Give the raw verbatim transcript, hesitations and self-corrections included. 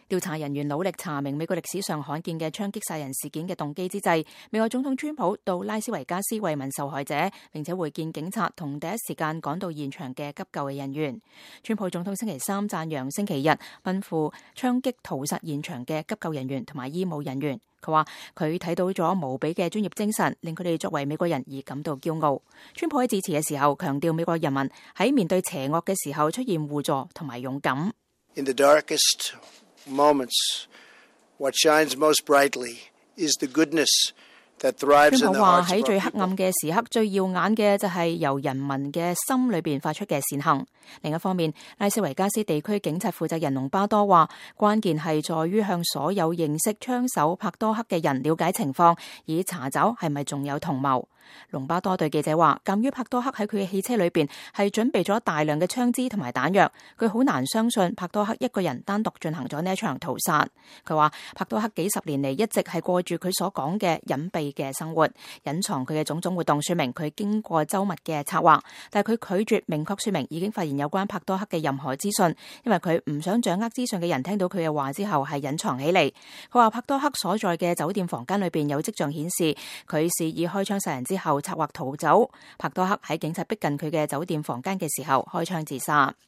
調查人員努力查明美國歷史上罕見嘅槍擊殺人事件嘅動機之際，美國總統川普到拉斯維加斯慰問受害者，並且會見警察同第一時間趕到現場嘅急救嘅人員。川普總統星期三讚揚星期日奔赴槍擊屠殺現場嘅急救人員同埋醫務人員。佢話佢睇到咗無比嘅專業精神，令佢哋作為美國人而感到驕傲。川普喺致辭嘅時候強調，美國人民喺面對邪惡嘅時候出現互助同埋勇敢。 In the darkest moments, what shines most brightly is the goodness that thrives in the hearts of our people. 川普話喺最黑暗嘅時刻，最耀眼嘅就係由人民嘅心裏邊發出嘅善行。另一方面，拉斯維加斯地區警察負責人隆巴多話，關鍵係在於向所有認識槍手帕多克嘅人了解情況，以查找係咪仲有同謀。隆巴多對記者話，鑑於帕多克喺佢嘅汽車裏邊係準備咗大量嘅槍支同埋彈藥，佢好難相信帕多克一個人單獨進行咗呢一場屠殺。佢話帕多克幾十年嚟一直係過住佢所講嘅隱蔽嘅生活，隱藏佢嘅種種活動，說明佢經過周密嘅策劃，但係佢拒絕明確說明已經發現有關帕多克嘅任何資訊，因為佢唔想掌握資訊嘅人聽到佢嘅話之後係隱藏起嚟。佢話帕多克所在嘅酒店房間裏邊有跡象顯示佢示意開槍殺人之後策劃逃走。帕多克喺警察逼近佢嘅酒店房間嘅時候開槍自殺。